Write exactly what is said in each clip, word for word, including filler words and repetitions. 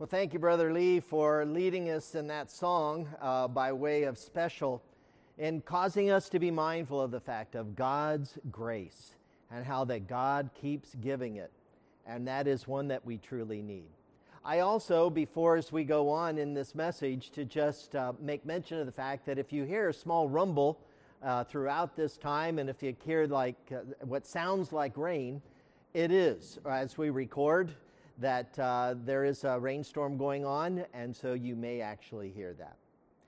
Well, thank you, Brother Lee, for leading us in that song uh, by way of special and causing us to be mindful of the fact of God's grace and how that God keeps giving it. And that is one that we truly need. I also, before as we go on in this message, to just uh, make mention of the fact that if you hear a small rumble uh, throughout this time, and if you hear like uh, what sounds like rain, it is, as we record, that uh, there is a rainstorm going on, and so you may actually hear that.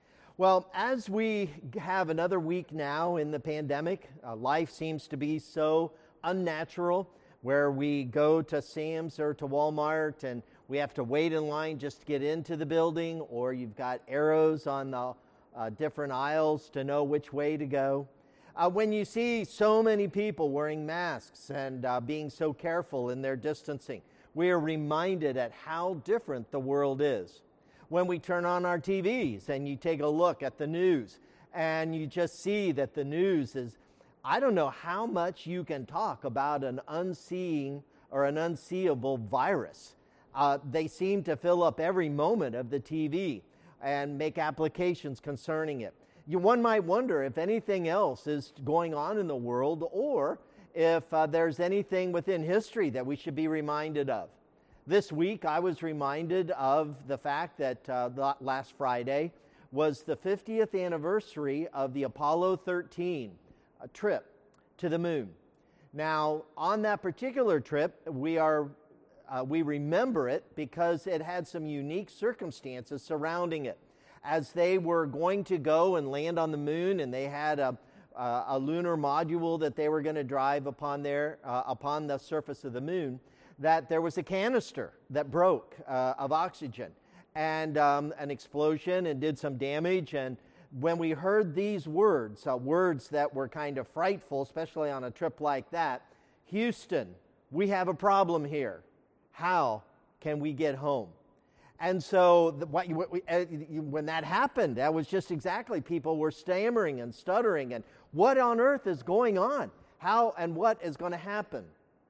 Well, as we have another week now in the pandemic, uh, life seems to be so unnatural, where we go to Sam's or to Walmart and we have to wait in line just to get into the building, or you've got arrows on the uh, different aisles to know which way to go. Uh, when you see so many people wearing masks and uh, being so careful in their distancing, we are reminded at how different the world is. When we turn on our T Vs and you take a look at the news and you just see that the news is, I don't know how much you can talk about an unseeing or an unseeable virus. Uh, they seem to fill up every moment of the T V and make applications concerning it. You, one might wonder if anything else is going on in the world, or if uh, there's anything within history that we should be reminded of. This week, I was reminded of the fact that uh, last Friday was the fiftieth anniversary of the Apollo thirteen uh, trip to the moon. Now, on that particular trip, we are uh, we remember it because it had some unique circumstances surrounding it. As they were going to go and land on the moon, and they had a Uh, a lunar module that they were going to drive upon there, uh, upon the surface of the moon, that there was a canister that broke uh, of oxygen, and um, an explosion and did some damage. And when we heard these words, uh, words that were kind of frightful, especially on a trip like that, Houston, we have a problem here. How can we get home? And so the, what, what we, uh, when that happened, that was just exactly, people were stammering and stuttering, and what on earth is going on? How and what is going to happen?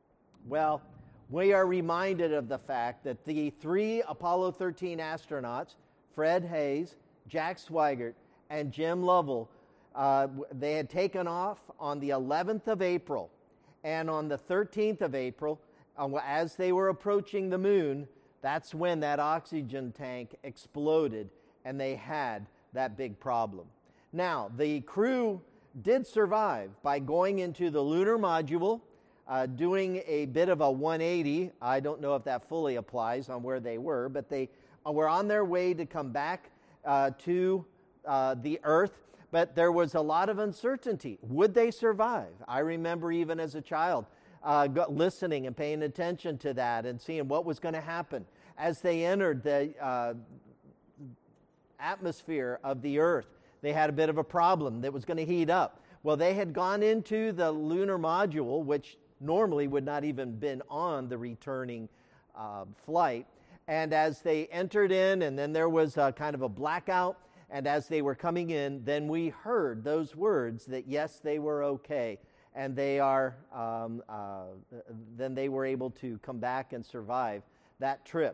Well, we are reminded of the fact that the three Apollo thirteen astronauts, Fred Haise, Jack Swigert, and Jim Lovell, uh, they had taken off on the eleventh of April, and on the thirteenth of April, uh, as they were approaching the moon, that's when that oxygen tank exploded and they had that big problem. Now, the crew did survive by going into the lunar module, uh, doing a bit of a one eighty. I don't know if that fully applies on where they were, but they were on their way to come back uh, to uh, the Earth. But there was a lot of uncertainty. Would they survive? I remember even as a child, Uh, listening and paying attention to that and seeing what was going to happen as they entered the uh, atmosphere of the Earth. They had a bit of a problem that was going to heat up. Well, they had gone into the lunar module, which normally would not even been on the returning uh, flight. And as they entered in, and then there was a kind of a blackout, and as they were coming in, then we heard those words that yes, they were okay. And they are, um, uh, then they were able to come back and survive that trip.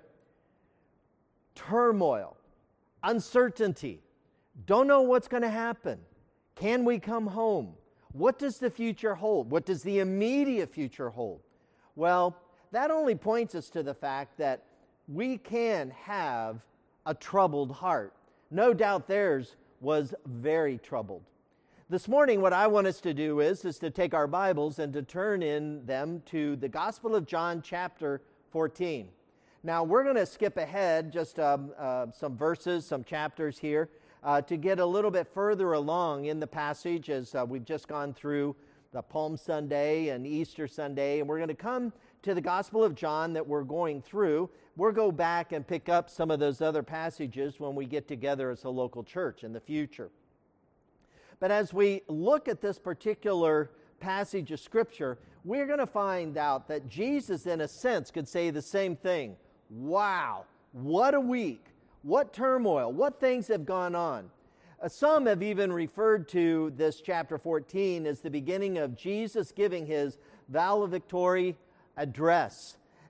Turmoil, uncertainty, don't know what's going to happen. Can we come home? What does the future hold? What does the immediate future hold? Well, that only points us to the fact that we can have a troubled heart. No doubt theirs was very troubled. This morning, what I want us to do is, is to take our Bibles and to turn in them to the Gospel of John, chapter fourteen. Now, we're going to skip ahead just um, uh, some verses, some chapters here, uh, to get a little bit further along in the passage as uh, we've just gone through the Palm Sunday and Easter Sunday. And we're going to come to the Gospel of John that we're going through. We'll go back and pick up some of those other passages when we get together as a local church in the future. But as we look at this particular passage of Scripture, we're going to find out that Jesus, in a sense, could say the same thing. Wow, what a week. What turmoil, what things have gone on. Uh, some have even referred to this chapter fourteen as the beginning of Jesus giving his valedictory address.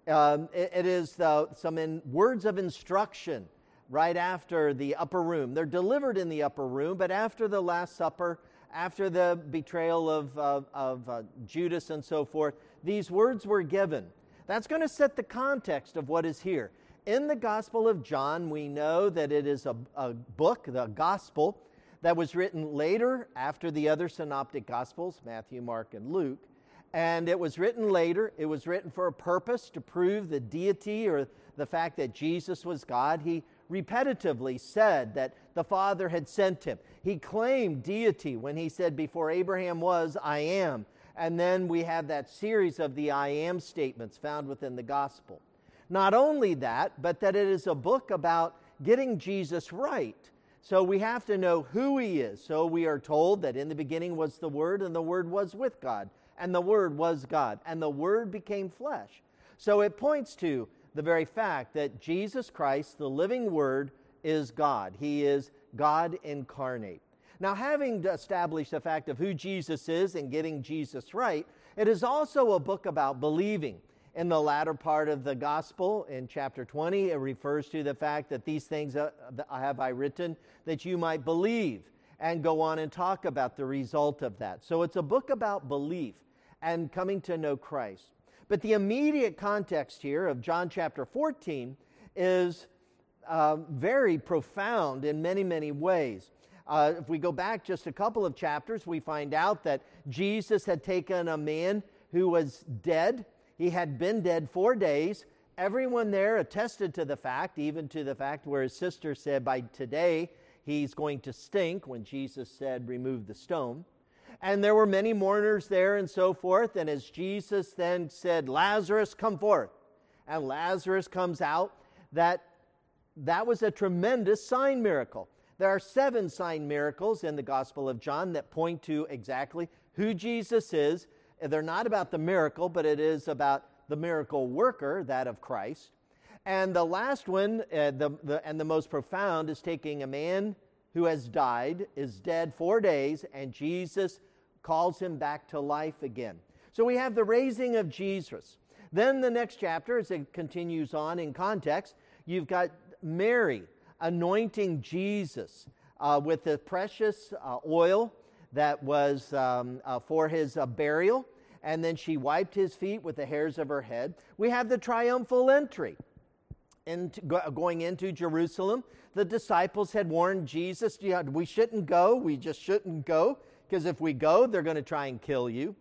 Um, it, it is the, some in, words of instruction right after the upper room. They're delivered in the upper room, but after the Last Supper, after the betrayal of, uh, of uh, Judas and so forth, these words were given. That's going to set the context of what is here. In the Gospel of John, we know that it is a, a book, the Gospel, that was written later after the other synoptic Gospels, Matthew, Mark, and Luke. And it was written later. It was written for a purpose, to prove the deity or the fact that Jesus was God. He repetitively said that the Father had sent him. He claimed deity when he said, before Abraham was, I am. And then we have that series of the I am statements found within the Gospel. Not only that, but that it is a book about getting Jesus right. So we have to know who he is. So we are told that in the beginning was the Word, and the Word was with God, and the Word was God, and the Word became flesh. So it points to the very fact that Jesus Christ, the living Word, is God. He is God incarnate. Now, having established the fact of who Jesus is and getting Jesus right, it is also a book about believing. In the latter part of the Gospel, in chapter twenty, it refers to the fact that these things uh, have I written that you might believe, and go on and talk about the result of that. So it's a book about belief and coming to know Christ. But the immediate context here of John chapter fourteen is uh, very profound in many, many ways. Uh, if we go back just a couple of chapters, we find out that Jesus had taken a man who was dead. He had been dead four days. Everyone there attested to the fact, even to the fact where his sister said, by today he's going to stink, when Jesus said, remove the stone. And there were many mourners there and so forth. And as Jesus then said, Lazarus, come forth, and Lazarus comes out, that that was a tremendous sign miracle. There are seven sign miracles in the Gospel of John that point to exactly who Jesus is. They're not about the miracle, but it is about the miracle worker, that of Christ. And the last one, uh, the, the, and the most profound, is taking a man who has died, is dead four days, and Jesus calls him back to life again. So we have the raising of Jesus. Then the next chapter, as it continues on in context, you've got Mary anointing Jesus uh, with the precious uh, oil that was um, uh, for his uh, burial, and then she wiped his feet with the hairs of her head. We have the triumphal entry into, go, going into Jerusalem. The disciples had warned Jesus, yeah, we shouldn't go, we just shouldn't go, because if we go, they're going to try and kill you.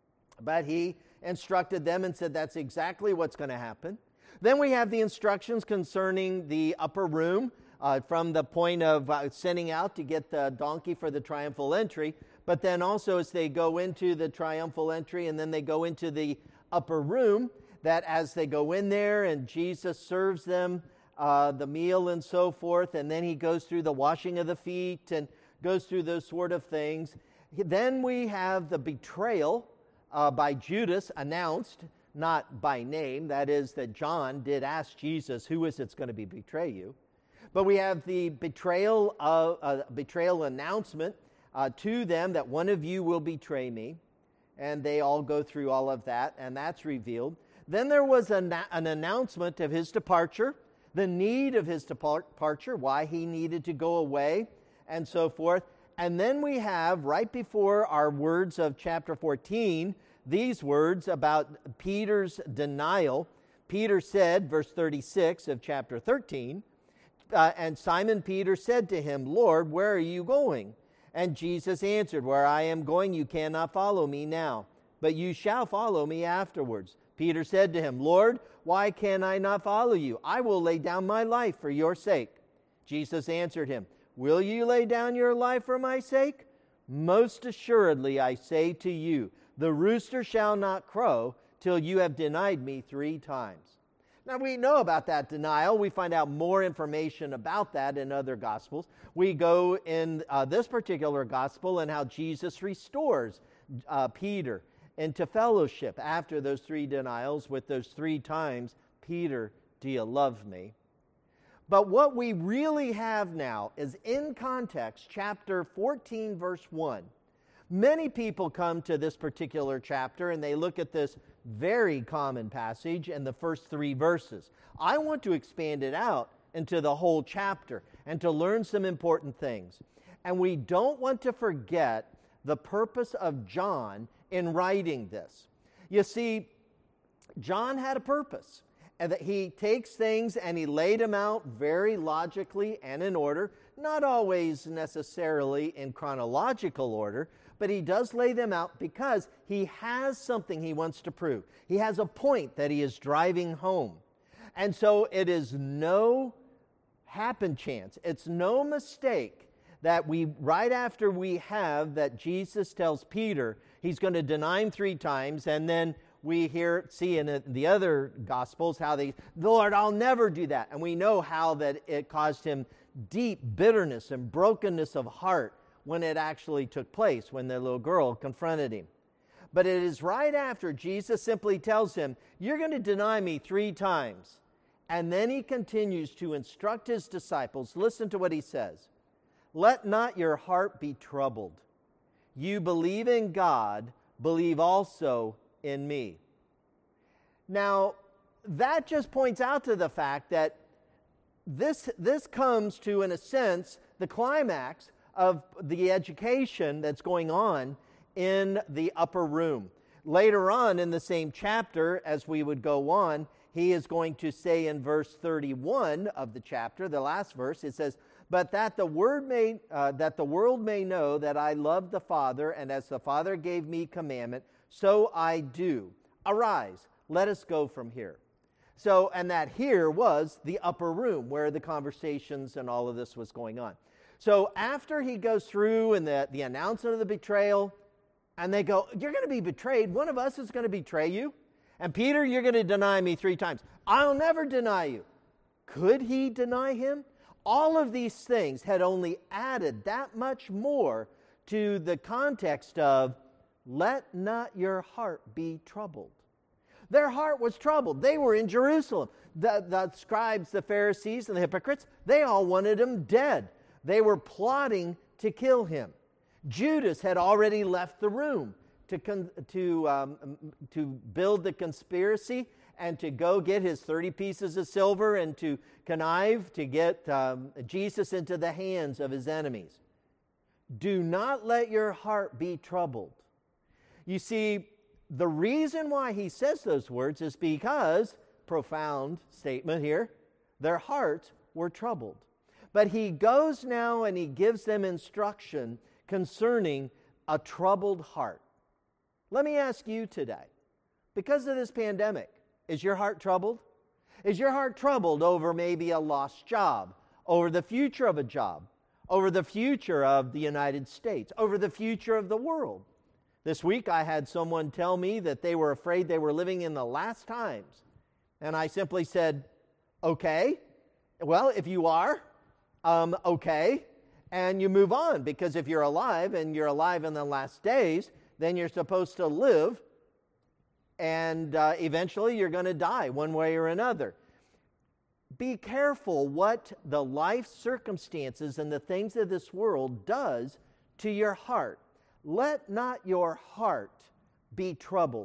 But he instructed them and said that's exactly what's going to happen. Then we have the instructions concerning the upper room, Uh, from the point of uh, sending out to get the donkey for the triumphal entry, but then also as they go into the triumphal entry and then they go into the upper room, that as they go in there and Jesus serves them uh, the meal and so forth, and then he goes through the washing of the feet and goes through those sort of things. Then we have the betrayal uh, by Judas announced, not by name. That is, that John did ask Jesus, who is it's going to be betray you? But we have the betrayal of, uh, betrayal announcement uh, to them that one of you will betray me. And they all go through all of that, and that's revealed. Then there was an, an announcement of his departure, the need of his departure, why he needed to go away, and so forth. And then we have, right before our words of chapter fourteen, these words about Peter's denial. Peter said, verse thirty-six of chapter thirteen, Uh, and Simon Peter said to him, Lord, where are you going? And Jesus answered, where I am going you cannot follow me now, but you shall follow me afterwards. Peter said to him, Lord, why can I not follow you? I will lay down my life for your sake. Jesus answered him, will you lay down your life for my sake? Most assuredly I say to you, the rooster shall not crow till you have denied me three times. Now, we know about that denial. We find out more information about that in other Gospels. We go in uh, this particular Gospel and how Jesus restores uh, Peter into fellowship after those three denials with those three times, Peter, do you love me? But what we really have now is in context, chapter fourteen, verse one. Many people come to this particular chapter and they look at this very common passage in the first three verses. I want to expand it out into the whole chapter and to learn some important things. And we don't want to forget the purpose of John in writing this. You see, John had a purpose, and that he takes things and he laid them out very logically and in order, not always necessarily in chronological order, but he does lay them out because he has something he wants to prove. He has a point that he is driving home. And so it is no happen chance, it's no mistake that we, right after we have that Jesus tells Peter he's going to deny him three times, and then we hear, see in the other Gospels how they, Lord, I'll never do that. And we know how that it caused him deep bitterness and brokenness of heart when it actually took place, when the little girl confronted him. But it is right after Jesus simply tells him, you're going to deny me three times. And then he continues to instruct his disciples. Listen to what he says. Let not your heart be troubled. You believe in God, believe also in me. Now, that just points out to the fact that this, this comes to, in a sense, the climax of the education that's going on in the upper room. Later on in the same chapter, as we would go on, he is going to say in verse thirty-one of the chapter, the last verse, it says, But that the word may, uh, that the world may know that I love the Father, and as the Father gave me commandment, so I do. Arise, let us go from here. So, and that here was the upper room where the conversations and all of this was going on. So after he goes through and the, the announcement of the betrayal, and they go, you're going to be betrayed. One of us is going to betray you. And Peter, you're going to deny me three times. I'll never deny you. Could he deny him? All of these things had only added that much more to the context of, let not your heart be troubled. Their heart was troubled. They were in Jerusalem. The, the scribes, the Pharisees, and the hypocrites, they all wanted him dead. They were plotting to kill him. Judas had already left the room to, con- to, um, to build the conspiracy and to go get his thirty pieces of silver and to connive to get um, Jesus into the hands of his enemies. Do not let your heart be troubled. You see, the reason why he says those words is because, profound statement here, their hearts were troubled. But he goes now and he gives them instruction concerning a troubled heart. Let me ask you today, because of this pandemic, is your heart troubled? Is your heart troubled over maybe a lost job, over the future of a job, over the future of the United States, over the future of the world? This week I had someone tell me that they were afraid they were living in the last times. And I simply said, okay, well, if you are, um, okay, and you move on. Because if you're alive and you're alive in the last days, then you're supposed to live, and uh, eventually you're going to die one way or another. Be careful what the life circumstances and the things of this world does to your heart. Let not your heart be troubled.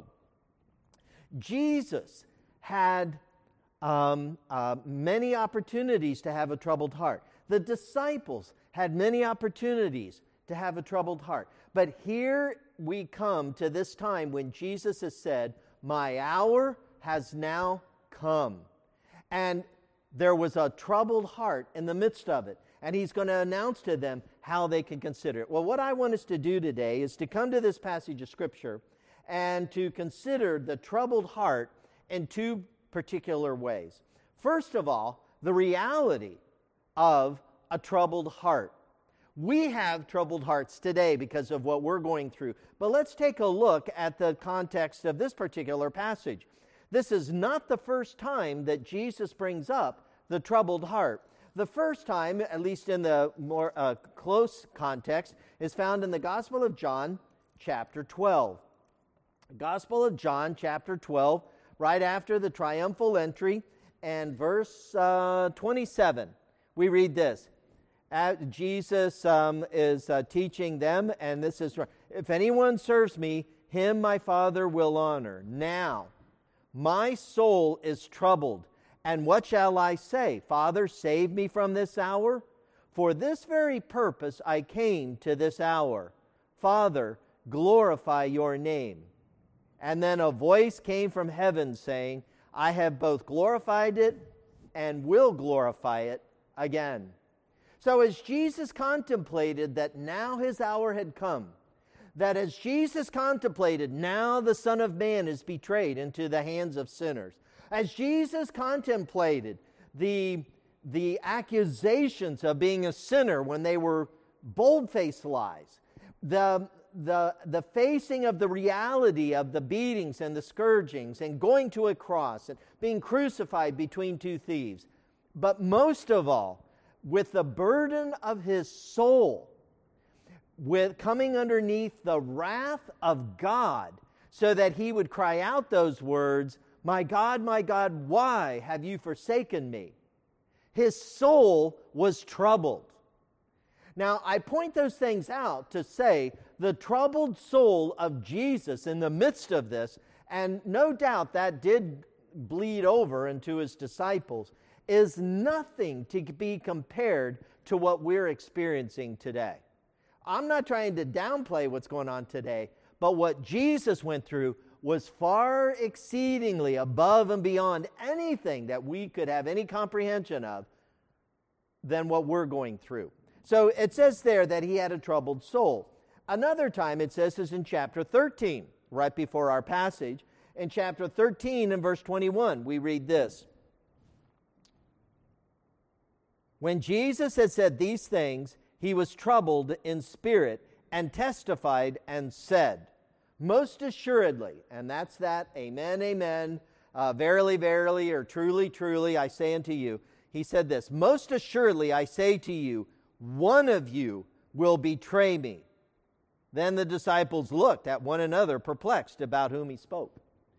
Jesus had um, uh, many opportunities to have a troubled heart. The disciples had many opportunities to have a troubled heart. But here we come to this time when Jesus has said, my hour has now come. And there was a troubled heart in the midst of it. And he's going to announce to them how they can consider it. Well, what I want us to do today is to come to this passage of Scripture and to consider the troubled heart in two particular ways. First of all, the reality of a troubled heart. We have troubled hearts today because of what we're going through. But let's take a look at the context of this particular passage. This is not the first time that Jesus brings up the troubled heart. The first time, at least in the more uh, close context, is found in the Gospel of John, chapter twelve. Gospel of John, chapter twelve, right after the triumphal entry, and verse uh, twenty-seven. We read this. Uh, Jesus um, is uh, teaching them, and this is, if anyone serves me, him my Father will honor. Now, my soul is troubled, and what shall I say? Father, save me from this hour? For this very purpose I came to this hour. Father, glorify your name. And then a voice came from heaven saying, I have both glorified it and will glorify it again. So as Jesus contemplated that now his hour had come, that as Jesus contemplated, now the Son of Man is betrayed into the hands of sinners. As Jesus contemplated the, the accusations of being a sinner when they were bold-faced lies, the, the, the facing of the reality of the beatings and the scourgings and going to a cross and being crucified between two thieves, but most of all, with the burden of his soul, with coming underneath the wrath of God, so that he would cry out those words, my God, my God, why have you forsaken me? His soul was troubled. Now, I point those things out to say the troubled soul of Jesus in the midst of this, and no doubt that did bleed over into his disciples, is nothing to be compared to what we're experiencing today. I'm not trying to downplay what's going on today, but what Jesus went through was far exceedingly above and beyond anything that we could have any comprehension of than what we're going through. So it says there that he had a troubled soul. Another time it says is in chapter thirteen, right before our passage. In chapter thirteen and verse twenty-one, we read this. When Jesus had said these things, he was troubled in spirit and testified and said, most assuredly, and that's that, amen, amen, uh, verily, verily, or truly, truly, I say unto you. He said this, most assuredly I say to you, one of you will betray me. Then the disciples looked at one another, perplexed about whom he spoke.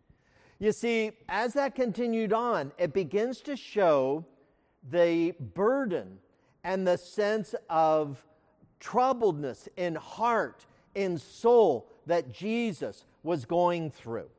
You see, as that continued on, it begins to show the burden and the sense of troubledness in heart, in soul, that Jesus was going through.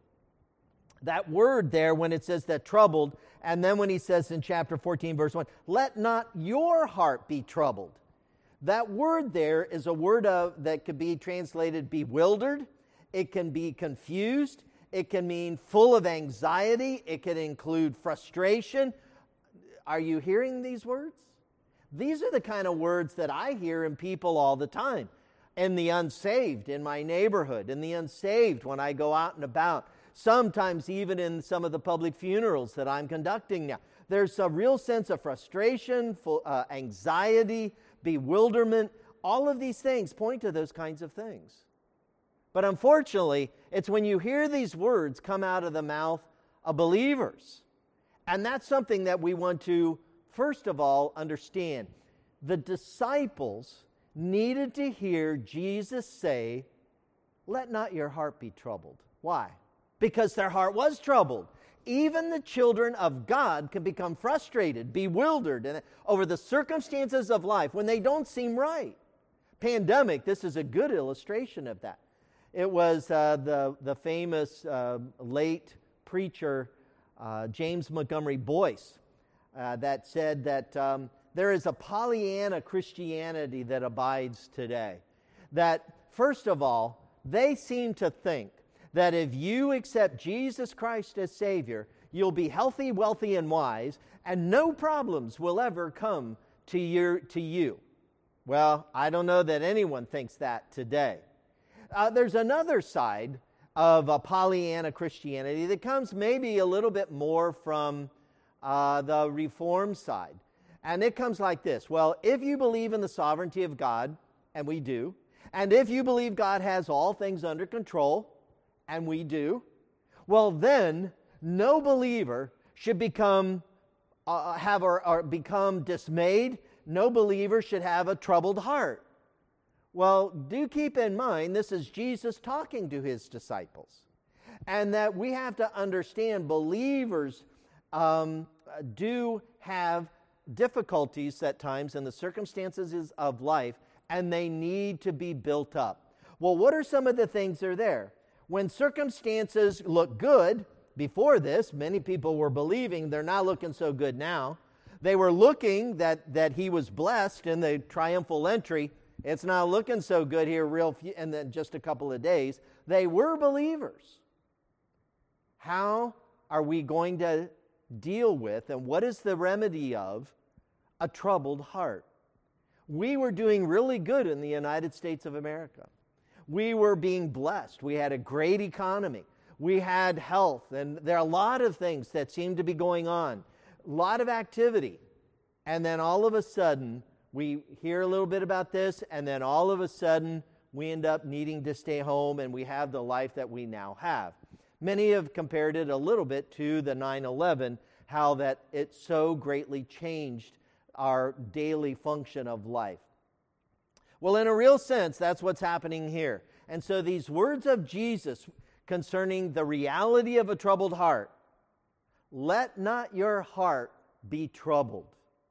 That word there, when it says that troubled, and then when he says in chapter fourteen, verse one, let not your heart be troubled. That word there is a word of, that could be translated bewildered. It can be confused. It can mean full of anxiety. It can include frustration. Are you hearing these words? These are the kind of words that I hear in people all the time. In the unsaved, in my neighborhood, in the unsaved when I go out and about. Sometimes even in some of the public funerals that I'm conducting now. There's a real sense of frustration, full, uh, anxiety, bewilderment. All of these things point to those kinds of things. But unfortunately, it's when you hear these words come out of the mouth of believers. And that's something that we want to, first of all, understand. The disciples needed to hear Jesus say, let not your heart be troubled. Why? Because their heart was troubled. Even the children of God can become frustrated, bewildered and over the circumstances of life when they don't seem right. Pandemic, this is a good illustration of that. It was uh, the, the famous uh, late preacher, uh, James Montgomery Boyce, uh, that said that um, there is a Pollyanna Christianity that abides today. That, first of all, they seem to think that if you accept Jesus Christ as Savior, you'll be healthy, wealthy, and wise, and no problems will ever come to your, to you. Well, I don't know that anyone thinks that today. Uh, there's another side of a Pollyanna Christianity that comes maybe a little bit more from uh, the Reform side. And it comes like this. Well, if you believe in the sovereignty of God, and we do, and if you believe God has all things under control, and we do, well then, no believer should become, uh, have or, or become dismayed. No believer should have a troubled heart. Well, do keep in mind, this is Jesus talking to his disciples. And that we have to understand believers um, do have difficulties at times in the circumstances of life, and they need to be built up. Well, what are some of the things that are there? When circumstances look good, before this, many people were believing they're not looking so good now. They were looking that, that he was blessed in the triumphal entry. It's not looking so good here real few, and then just a couple of days. They were believers. How are we going to deal with, and what is the remedy of, a troubled heart? We were doing really good in the United States of America. We were being blessed. We had a great economy. We had health, and there are a lot of things that seem to be going on. A lot of activity. And then all of a sudden, we hear a little bit about this, and then all of a sudden, we end up needing to stay home, and we have the life that we now have. Many have compared it a little bit to the nine eleven, how that it so greatly changed our daily function of life. Well, in a real sense, that's what's happening here. And so these words of Jesus concerning the reality of a troubled heart, let not your heart be troubled.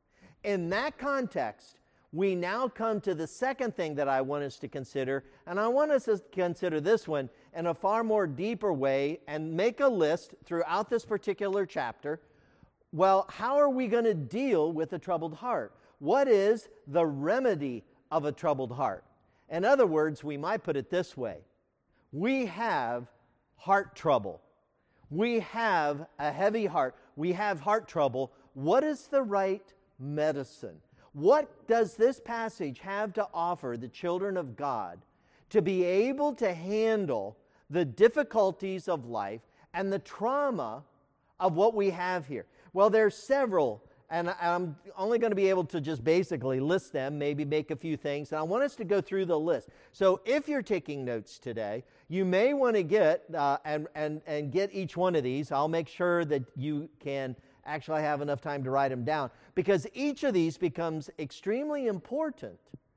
In that context, we now come to the second thing that I want us to consider, and I want us to consider this one in a far more deeper way and make a list throughout this particular chapter. Well, how are we going to deal with a troubled heart? What is the remedy of a troubled heart? In other words, we might put it this way. We have heart trouble. We have a heavy heart. We have heart trouble. What is the right medicine? What does this passage have to offer the children of God to be able to handle the difficulties of life and the trauma of what we have here? Well, there's several, and I'm only going to be able to just basically list them, maybe make a few things, and I want us to go through the list. So if you're taking notes today, you may want to get uh, and, and, and get each one of these. I'll make sure that you can actually have enough time to write them down, because each of these becomes extremely important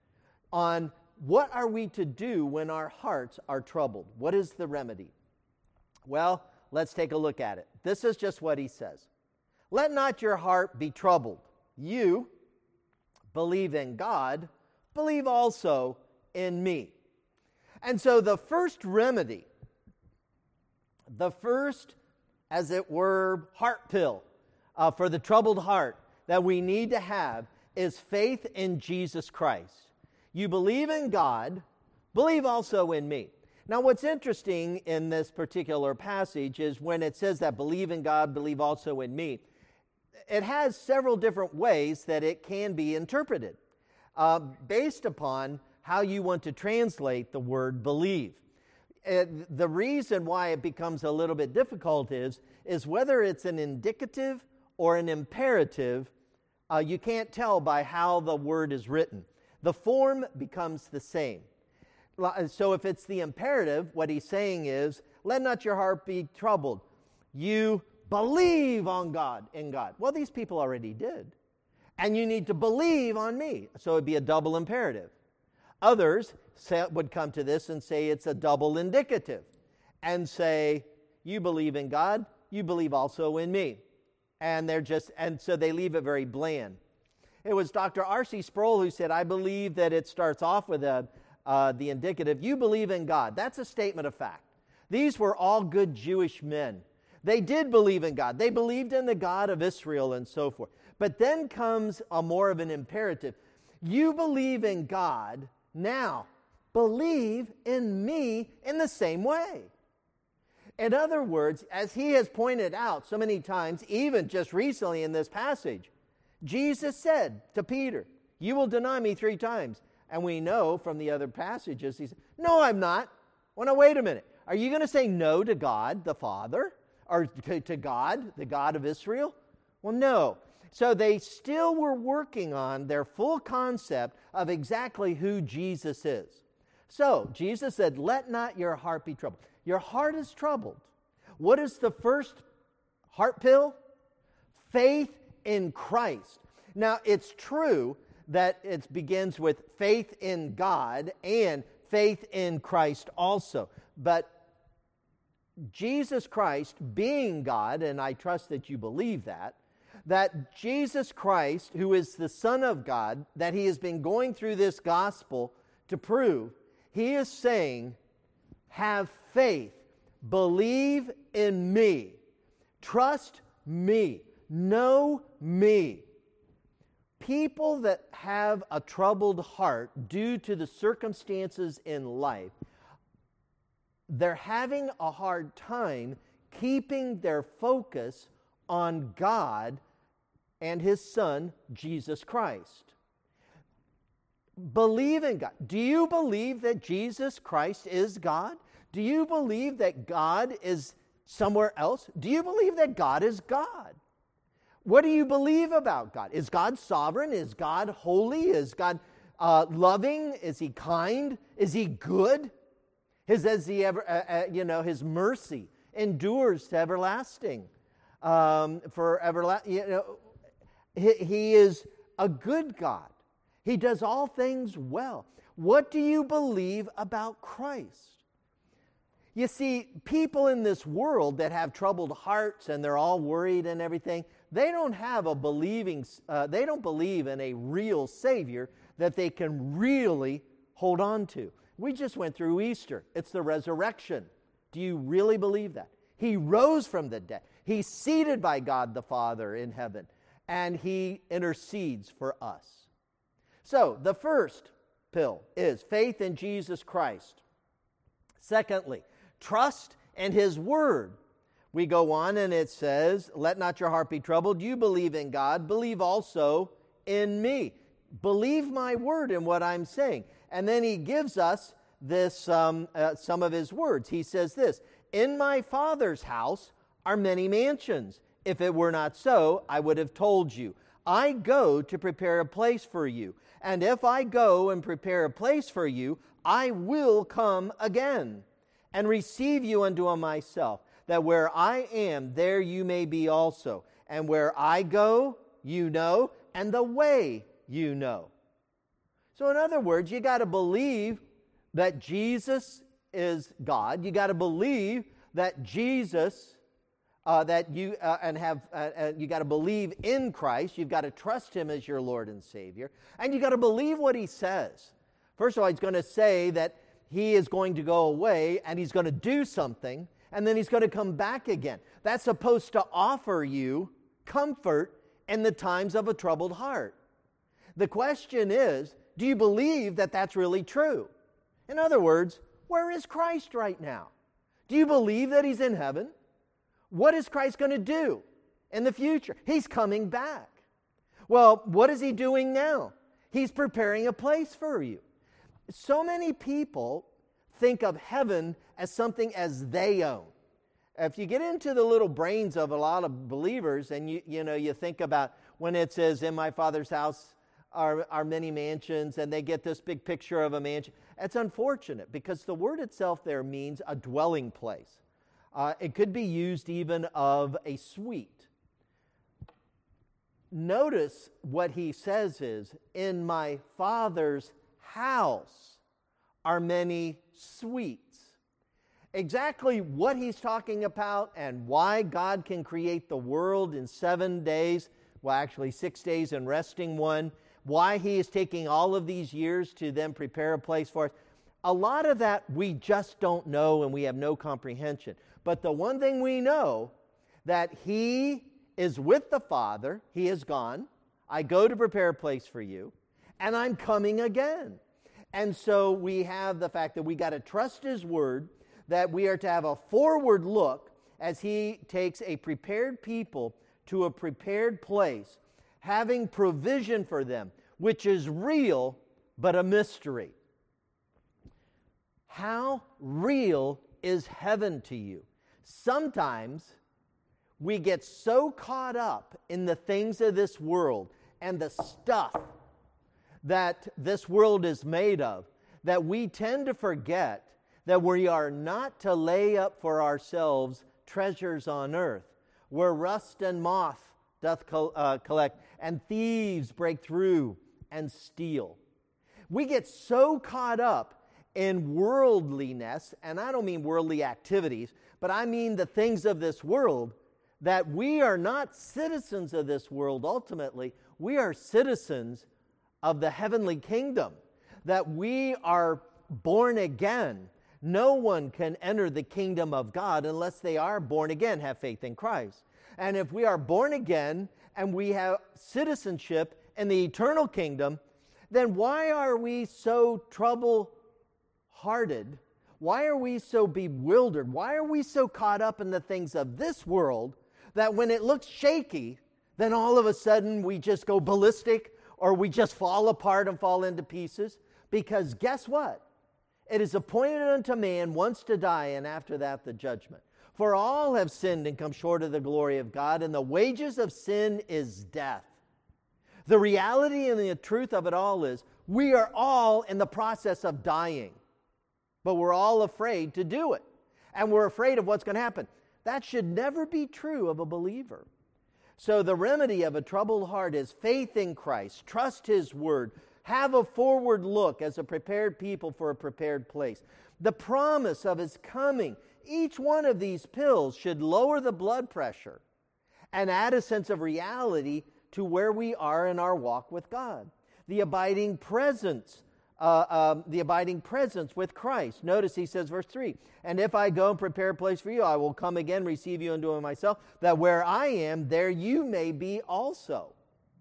on what are we to do when our hearts are troubled. What is the remedy? Well, let's take a look at it. This is just what he says. Let not your heart be troubled. You believe in God, believe also in me. And so the first remedy, the first, as it were, heart pill uh, for the troubled heart that we need to have is faith in Jesus Christ. You believe in God, believe also in me. Now, what's interesting in this particular passage is when it says that believe in God, believe also in me, it has several different ways that it can be interpreted uh, based upon how you want to translate the word believe. It, the reason why it becomes a little bit difficult is, is whether it's an indicative or an imperative, uh, you can't tell by how the word is written. The form becomes the same. So if it's the imperative, what he's saying is, let not your heart be troubled. You believe on God, in God. Well, these people already did. And you need to believe on me. So it'd be a double imperative. Others say, would come to this and say it's a double indicative. And say, you believe in God, you believe also in me. And they're just, and so they leave it very bland. It was Doctor R C Sproul who said, I believe that it starts off with a, uh, the indicative, you believe in God. That's a statement of fact. These were all good Jewish men. They did believe in God. They believed in the God of Israel and so forth. But then comes a more of an imperative. You believe in God, now believe in me in the same way. In other words, as he has pointed out so many times, even just recently in this passage, Jesus said to Peter, you will deny me three times. And we know from the other passages, he said, no, I'm not. Well, now, wait a minute. Are you going to say no to God, the Father? Or to, to God, the God of Israel? Well, no. So they still were working on their full concept of exactly who Jesus is. So Jesus said, let not your heart be troubled. Your heart is troubled. What is the first heart pill? Faith in Christ. Now, it's true that it begins with faith in God and faith in Christ also. But Jesus Christ being God, and I trust that you believe that, that Jesus Christ, who is the Son of God, that he has been going through this gospel to prove, he is saying, have faith, believe in me, trust me, know me. People that have a troubled heart due to the circumstances in life, they're having a hard time keeping their focus on God and his Son, Jesus Christ. Believe in God. Do you believe that Jesus Christ is God? Do you believe that God is somewhere else? Do you believe that God is God? What do you believe about God? Is God sovereign? Is God holy? Is God uh, loving? Is he kind? Is he good? His, as he ever, uh, uh, you know, his mercy endures to everlasting. Um, for everlasting, you know, he, he is a good God. He does all things well. What do you believe about Christ? You see, people in this world that have troubled hearts and they're all worried and everything, they don't have a believing, uh, they don't believe in a real Savior that they can really hold on to. We just went through Easter. It's the resurrection. Do you really believe that? He rose from the dead. He's seated by God the Father in heaven, and he intercedes for us. So, the first pill is faith in Jesus Christ. Secondly, trust in his word. We go on and it says, let not your heart be troubled. You believe in God, believe also in me. Believe my word in what I'm saying. And then he gives us this um, uh, some of his words. He says this, in my Father's house are many mansions. If it were not so, I would have told you. I go to prepare a place for you. And if I go and prepare a place for you, I will come again and receive you unto myself, that where I am, there you may be also. And where I go, you know, and the way you know. So in other words, you got to believe that Jesus is God. You got to believe that Jesus, uh, that you uh, and have, uh, uh, you got to believe in Christ. You've got to trust him as your Lord and Savior, and you got to believe what he says. First of all, he's going to say that he is going to go away and he's going to do something, and then he's going to come back again. That's supposed to offer you comfort in the times of a troubled heart. The question is, do you believe that that's really true? In other words, where is Christ right now? Do you believe that he's in heaven? What is Christ going to do in the future? He's coming back. Well, what is he doing now? He's preparing a place for you. So many people think of heaven as something as they own. If you get into the little brains of a lot of believers and you you know you think about when it says in my Father's house are, are many mansions, and they get this big picture of a mansion, it's unfortunate because the word itself there means a dwelling place. Uh, it could be used even of a suite. Notice what he says is, in my Father's house are many suites. Exactly what he's talking about and why God can create the world in seven days, well actually six days and resting one, why he is taking all of these years to then prepare a place for us. A lot of that we just don't know and we have no comprehension. But the one thing we know, that he is with the Father, he is gone, I go to prepare a place for you, and I'm coming again. And so we have the fact that we got to trust his word, that we are to have a forward look as he takes a prepared people to a prepared place, having provision for them, which is real but a mystery. How real is heaven to you? Sometimes we get so caught up in the things of this world and the stuff that this world is made of that we tend to forget that we are not to lay up for ourselves treasures on earth, where rust and moth doth co- uh, collect, and thieves break through and steal. We get so caught up in worldliness, and I don't mean worldly activities, but I mean the things of this world, that we are not citizens of this world ultimately. We are citizens of the heavenly kingdom, that we are born again. No one can enter the kingdom of God unless they are born again, have faith in Christ. And if we are born again and we have citizenship in the eternal kingdom, then why are we so trouble-hearted? Why are we so bewildered? Why are we so caught up in the things of this world that when it looks shaky, then all of a sudden we just go ballistic or we just fall apart and fall into pieces? Because guess what? It is appointed unto man once to die, and after that the judgment. For all have sinned and come short of the glory of God, and the wages of sin is death. The reality and the truth of it all is we are all in the process of dying, but we're all afraid to do it, and we're afraid of what's going to happen. That should never be true of a believer. So the remedy of a troubled heart is faith in Christ, trust His Word, have a forward look as a prepared people for a prepared place. The promise of His coming, each one of these pills should lower the blood pressure and add a sense of reality to where we are in our walk with God. The abiding presence, uh, um, the abiding presence with Christ. Notice he says, verse three, and if I go and prepare a place for you, I will come again, receive you unto myself, that where I am, there you may be also.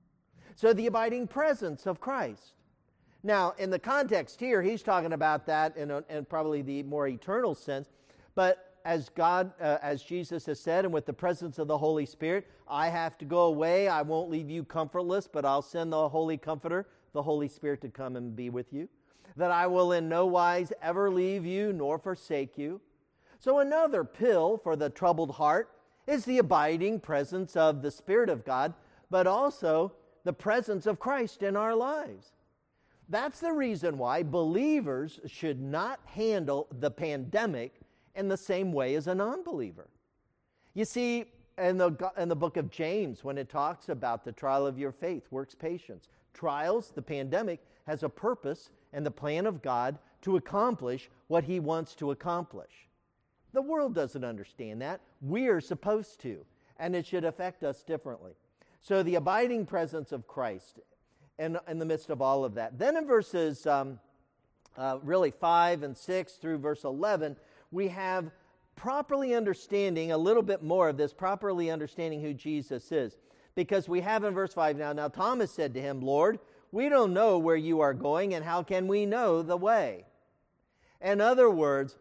So the abiding presence of Christ. Now, in the context here, he's talking about that in, a, in probably the more eternal sense. But as God, uh, as Jesus has said, and with the presence of the Holy Spirit, I have to go away. I won't leave you comfortless, but I'll send the Holy Comforter, the Holy Spirit, to come and be with you. That I will in no wise ever leave you nor forsake you. So another pill for the troubled heart is the abiding presence of the Spirit of God, but also the presence of Christ in our lives. That's the reason why believers should not handle the pandemic in the same way as a non-believer. You see, in the, in the book of James, when it talks about the trial of your faith, works patience. Trials, the pandemic, has a purpose and the plan of God to accomplish what He wants to accomplish. The world doesn't understand that. We are supposed to, and it should affect us differently. So the abiding presence of Christ in, in the midst of all of that. Then in verses um, uh, really five and six through verse eleven, we have properly understanding a little bit more of this, properly understanding who Jesus is. Because we have in verse five now, now Thomas said to him, Lord, we don't know where you are going, and how can we know the way? In other words,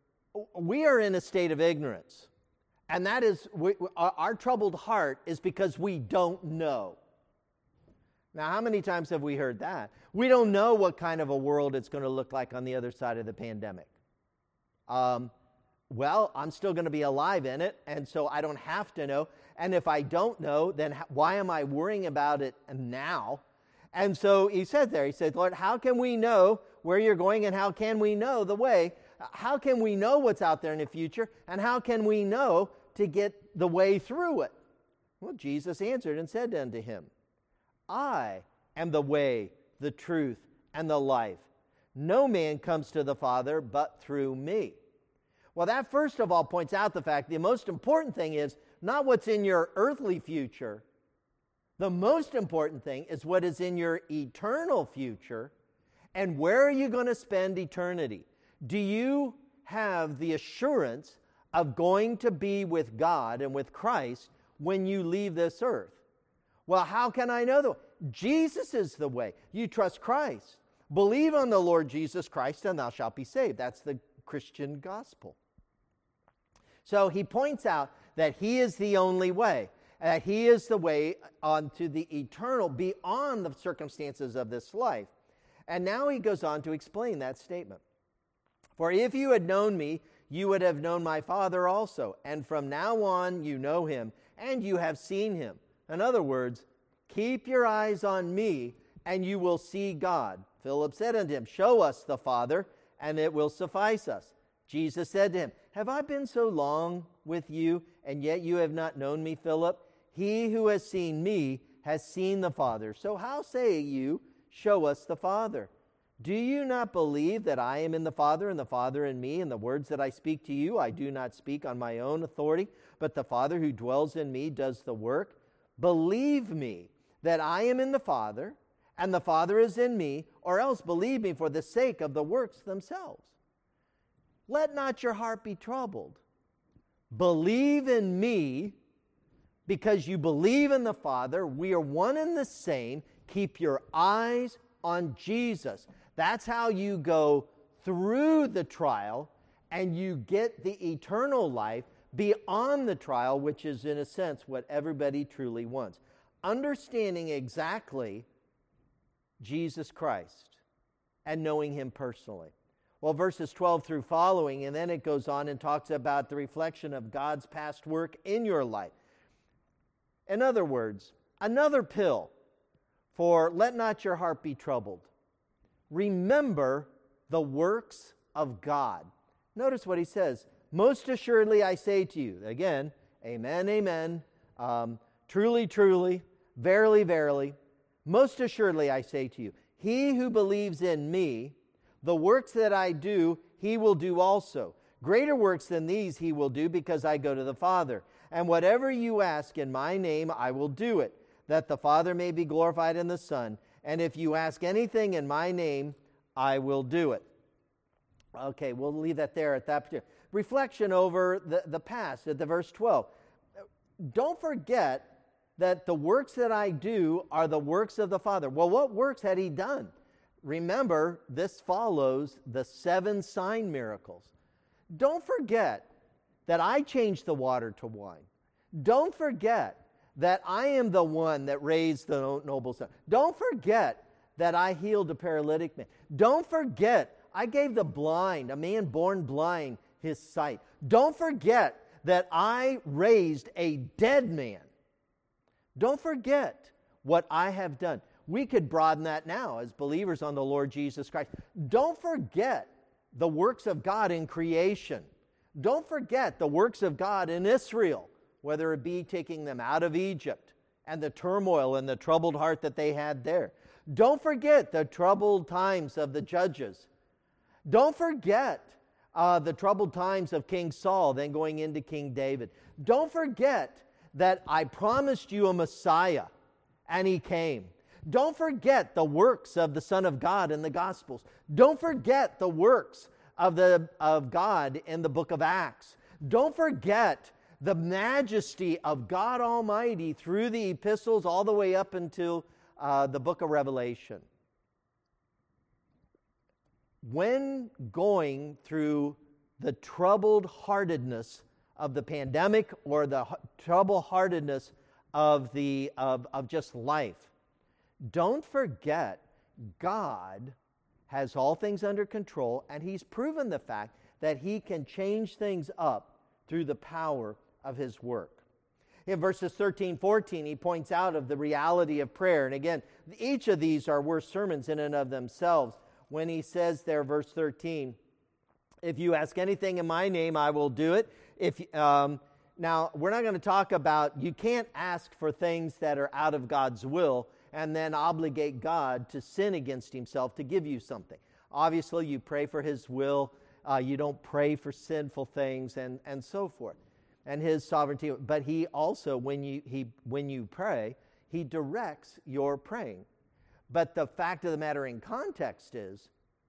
we are in a state of ignorance. And that is, we, our, our troubled heart is because we don't know. Now, how many times have we heard that? We don't know what kind of a world it's going to look like on the other side of the pandemic. Um, well, I'm still going to be alive in it, and so I don't have to know. And if I don't know, then why am I worrying about it now? And so he said there, he said, Lord, how can we know where you're going, and how can we know the way? How can we know what's out there in the future, and how can we know to get the way through it? Well, Jesus answered and said unto him, I am the way, the truth, and the life. No man comes to the Father but through me. Well, that first of all points out the fact the most important thing is not what's in your earthly future. The most important thing is what is in your eternal future, and where are you going to spend eternity? Do you have the assurance of going to be with God and with Christ when you leave this earth? Well, how can I know the way? Jesus is the way. You trust Christ. Believe on the Lord Jesus Christ and thou shalt be saved. That's the Christian gospel. So he points out that He is the only way, that He is the way onto the eternal, beyond the circumstances of this life. And now he goes on to explain that statement. For if you had known me, you would have known my Father also. And from now on you know Him, and you have seen Him. In other words, keep your eyes on me, and you will see God. Philip said unto him, show us the Father, and it will suffice us. Jesus said to him, have I been so long with you, and yet you have not known me, Philip? He who has seen me has seen the Father. So how say you, show us the Father? Do you not believe that I am in the Father, and the Father in me, and the words that I speak to you, I do not speak on my own authority, but the Father who dwells in me does the work? Believe me that I am in the Father, and the Father is in me, or else believe me for the sake of the works themselves. Let not your heart be troubled. Believe in me, because you believe in the Father. We are one and the same. Keep your eyes on Jesus. That's how you go through the trial and you get the eternal life beyond the trial, which is, in a sense, what everybody truly wants. Understanding exactly Jesus Christ and knowing Him personally. Well, verses twelve through following, and then it goes on and talks about the reflection of God's past work in your life. In other words, another pill for let not your heart be troubled. Remember the works of God. Notice what he says. Most assuredly I say to you, again, amen, amen, um, truly, truly, verily, verily, most assuredly I say to you, he who believes in me, the works that I do, he will do also. Greater works than these he will do, because I go to the Father. And whatever you ask in my name, I will do it, that the Father may be glorified in the Son. And if you ask anything in my name, I will do it. Okay, we'll leave that there at that particular. Reflection over the, the past at the verse twelve. Don't forget that the works that I do are the works of the Father. Well, what works had he done? Remember, this follows the seven sign miracles. Don't forget that I changed the water to wine. Don't forget that I am the one that raised the noble son. Don't forget that I healed a paralytic man. Don't forget I gave the blind, a man born blind, his sight. Don't forget that I raised a dead man. Don't forget what I have done. We could broaden that now as believers on the Lord Jesus Christ. Don't forget the works of God in creation. Don't forget the works of God in Israel, whether it be taking them out of Egypt and the turmoil and the troubled heart that they had there. Don't forget the troubled times of the judges. Don't forget uh, the troubled times of King Saul, then going into King David. Don't forget that I promised you a Messiah, and he came. Don't forget the works of the Son of God in the Gospels. Don't forget the works of, the, of God in the book of Acts. Don't forget the majesty of God Almighty through the epistles all the way up until uh, the book of Revelation. When going through the troubled heartedness of the pandemic or the troubled heartedness of, the, of, of just life, don't forget God has all things under control, and He's proven the fact that He can change things up through the power of His work. In verses thirteen, fourteen, he points out of the reality of prayer. And again, each of these are worth sermons in and of themselves. When he says there, verse thirteen, if you ask anything in my name, I will do it. If um, Now, we're not going to talk about, you can't ask for things that are out of God's will and then obligate God to sin against Himself to give you something. Obviously, you pray for His will. Uh, you don't pray for sinful things and, and so forth. And His sovereignty. But He also, when you, he, when you pray, He directs your praying. But the fact of the matter in context is,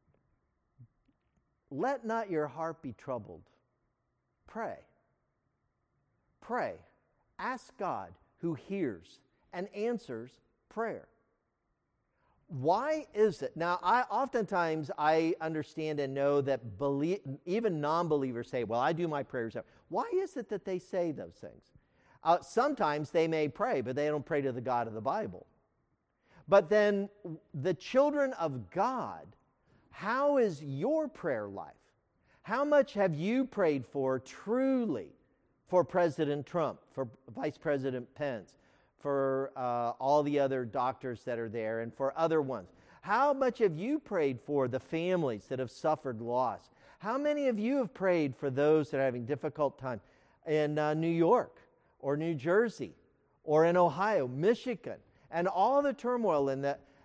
let not your heart be troubled. Pray. Pray. Ask God, who hears and answers prayer. Why is it? Now, I oftentimes I understand and know that believe, even non-believers say, well, I do my prayers. Why is it that they say those things? Uh, sometimes they may pray, but they don't pray to the God of the Bible. But then the children of God, how is your prayer life? How much have you prayed for truly for President Trump, for Vice President Pence, for uh, all the other doctors that are there, and for other ones? How much have you prayed for the families that have suffered loss? How many of you have prayed for those that are having difficult time in uh, New York or New Jersey or in Ohio, Michigan, and all the turmoil in that?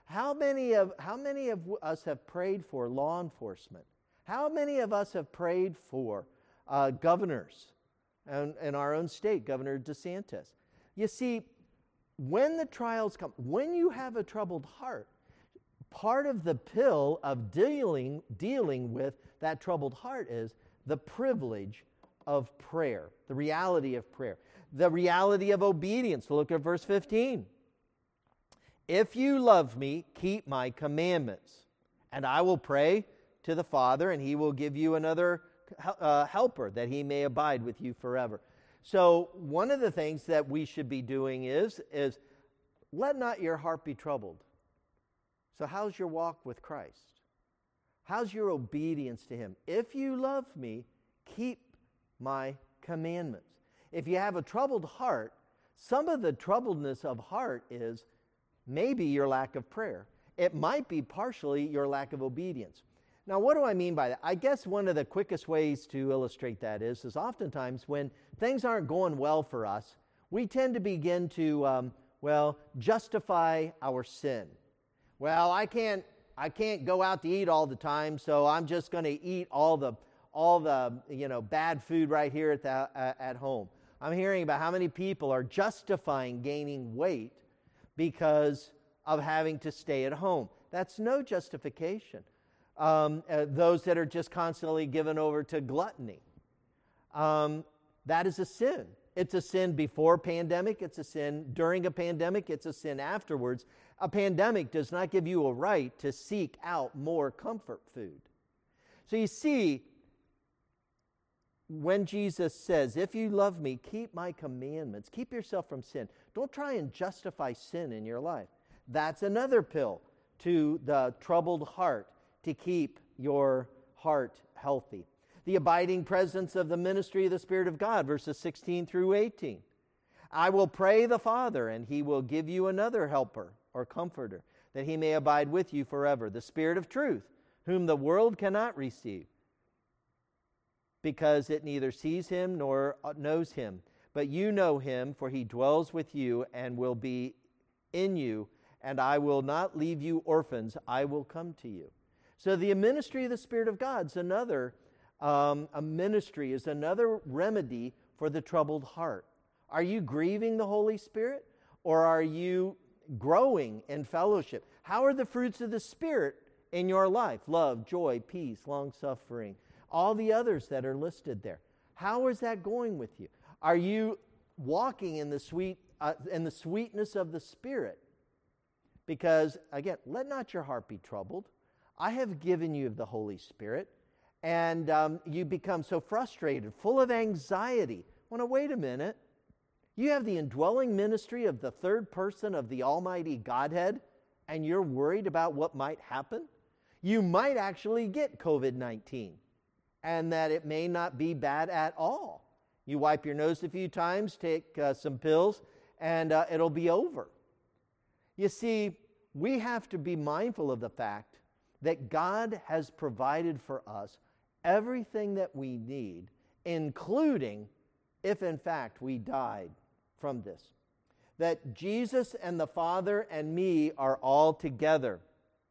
How many of how many of us have prayed for law enforcement? How many of us have prayed for uh, governors and in our own state, Governor DeSantis? You see, when the trials come, when you have a troubled heart, part of the pill of dealing dealing with that troubled heart is the privilege of prayer, the reality of prayer, the reality of obedience. Look at verse fifteen. If you love me, keep my commandments, and I will pray to the Father, and he will give you another uh, helper, that he may abide with you forever. So one of the things that we should be doing is, is let not your heart be troubled. So how's your walk with Christ? How's your obedience to him? If you love me, keep my commandments. If you have a troubled heart, some of the troubledness of heart is maybe your lack of prayer. It might be partially your lack of obedience. Now, what do I mean by that? I guess one of the quickest ways to illustrate that is, is oftentimes when things aren't going well for us, we tend to begin to, um, well, justify our sin. Well, I can't, I can't go out to eat all the time, so I'm just going to eat all the, all the, you know, bad food right here at the, uh, at home. I'm hearing about how many people are justifying gaining weight because of having to stay at home. That's no justification. Um, uh, those that are just constantly given over to gluttony. Um, that is a sin. It's a sin before pandemic. It's a sin during a pandemic. It's a sin afterwards. A pandemic does not give you a right to seek out more comfort food. So you see, when Jesus says, if you love me, keep my commandments, keep yourself from sin. Don't try and justify sin in your life. That's another pill to the troubled heart, to keep your heart healthy. The abiding presence of the ministry of the Spirit of God, verses sixteen through eighteen. I will pray the Father, and he will give you another helper or comforter, that he may abide with you forever. The Spirit of truth, whom the world cannot receive, because it neither sees him nor knows him. But you know him, for he dwells with you and will be in you, and I will not leave you orphans. I will come to you. So the ministry of the Spirit of God is another, um, a ministry is another remedy for the troubled heart. Are you grieving the Holy Spirit, or are you growing in fellowship? How are the fruits of the Spirit in your life? Love, joy, peace, long-suffering, all the others that are listed there. How is that going with you? Are you walking in the sweet, uh, in the sweetness of the Spirit? Because, again, let not your heart be troubled. I have given you the Holy Spirit, and um, you become so frustrated, full of anxiety. Well, now, wait a minute. You have the indwelling ministry of the third person of the Almighty Godhead, and you're worried about what might happen? You might actually get covid nineteen, and that it may not be bad at all. You wipe your nose a few times, take uh, some pills, and uh, it'll be over. You see, we have to be mindful of the fact that God has provided for us everything that we need, including if in fact we died from this. That Jesus and the Father and me are all together.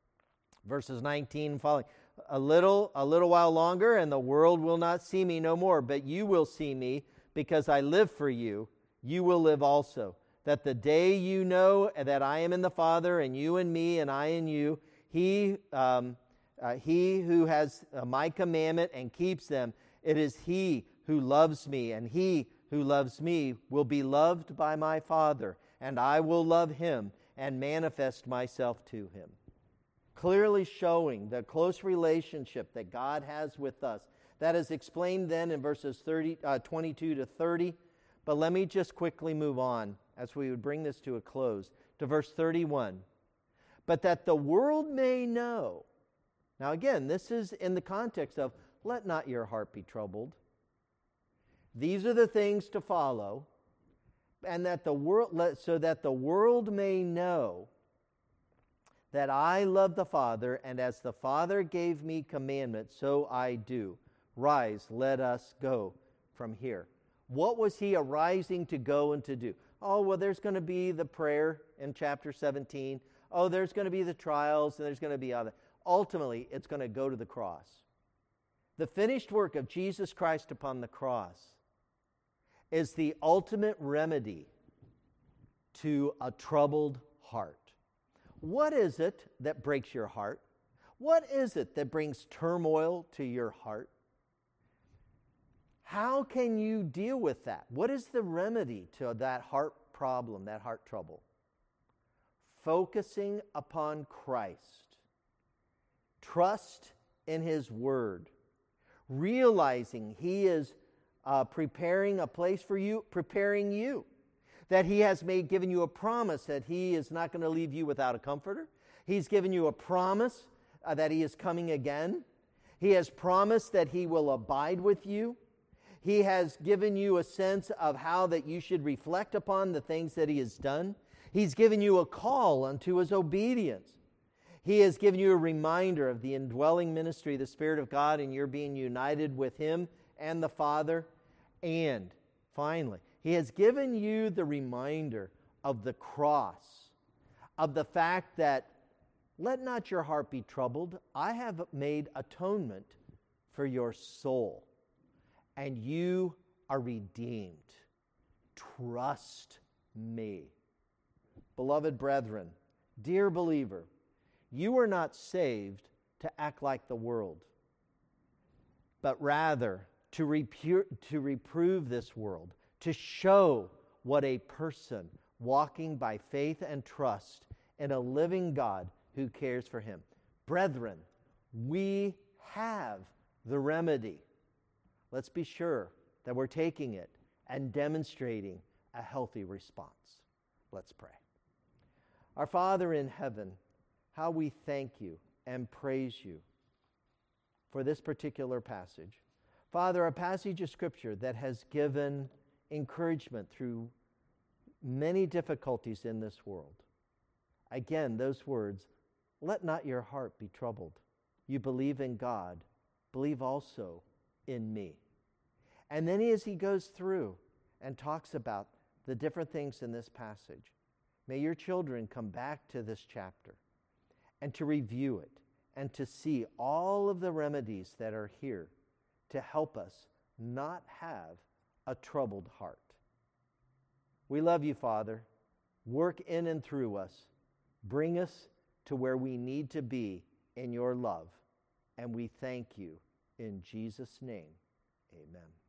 Verses nineteen following. A little, a little while longer, and the world will not see me no more, but you will see me, because I live for you. You will live also. That the day you know that I am in the Father, and you in me, and I in you, he, um, uh, he who has uh, my commandment and keeps them, it is he who loves me, and he who loves me will be loved by my Father, and I will love him and manifest myself to him. Clearly showing the close relationship that God has with us. That is explained then in verses thirty, uh, twenty-two to thirty. But let me just quickly move on as we would bring this to a close to verse thirty-one. But that the world may know. Now again, this is in the context of let not your heart be troubled. These are the things to follow, and that the world, so that the world may know that I love the Father, and as the Father gave me commandment, so I do. Rise, let us go from here. What was he arising to go and to do? Oh, well, there's going to be the prayer in chapter seventeen. Oh, there's going to be the trials and there's going to be other. Ultimately, it's going to go to the cross. The finished work of Jesus Christ upon the cross is the ultimate remedy to a troubled heart. What is it that breaks your heart? What is it that brings turmoil to your heart? How can you deal with that? What is the remedy to that heart problem, that heart trouble? Focusing upon Christ. Trust in His Word. Realizing He is uh, preparing a place for you, preparing you. That He has made, given you a promise that He is not going to leave you without a comforter. He's given you a promise uh, that He is coming again. He has promised that He will abide with you. He has given you a sense of how that you should reflect upon the things that He has done. He's given you a call unto His obedience. He has given you a reminder of the indwelling ministry of the Spirit of God, and you're being united with Him and the Father. And finally, He has given you the reminder of the cross, of the fact that, let not your heart be troubled. I have made atonement for your soul, and you are redeemed. Trust me. Beloved brethren, dear believer, you are not saved to act like the world, but rather to, repu- to reprove this world, to show what a person walking by faith and trust in a living God who cares for him. Brethren, we have the remedy. Let's be sure that we're taking it and demonstrating a healthy response. Let's pray. Our Father in heaven, how we thank you and praise you for this particular passage. Father, a passage of Scripture that has given encouragement through many difficulties in this world. Again, those words, let not your heart be troubled. You believe in God, believe also in me. And then as he goes through and talks about the different things in this passage, may your children come back to this chapter and to review it and to see all of the remedies that are here to help us not have a troubled heart. We love you, Father. Work in and through us. Bring us to where we need to be in your love. And we thank you in Jesus' name. Amen.